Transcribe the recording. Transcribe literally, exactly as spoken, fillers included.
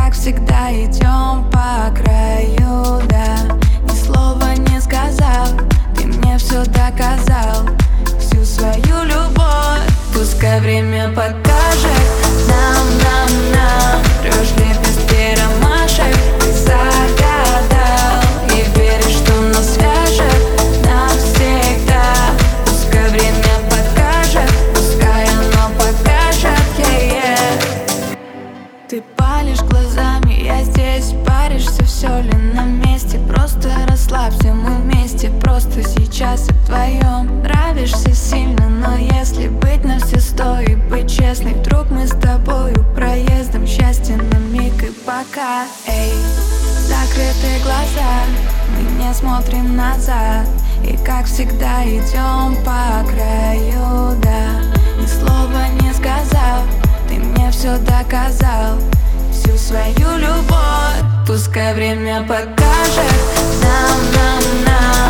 как всегда идем по краю, да. Ни слова не сказал, ты мне все доказал, всю свою любовь. Пускай время покажет нам, нам, нам. Трешь лепестки ромашек, ты загадал и веришь, что нас свяжет навсегда. Пускай время покажет, пускай оно покажет, yeah, yeah. Ты палишь глазами, я здесь, паришься, все ли на месте? Просто расслабься, мы вместе, просто сейчас в твоем. Нравишься сильно, но если быть на все сто и быть честной, вдруг мы с тобою проездом, счастье на миг и пока. Эй, закрыты глаза, мы не смотрим назад, и как всегда идем по краю, да. Ни слова не сказал, ты мне все доказал, всю свою любовь. Пускай время покажет нам, нам, нам.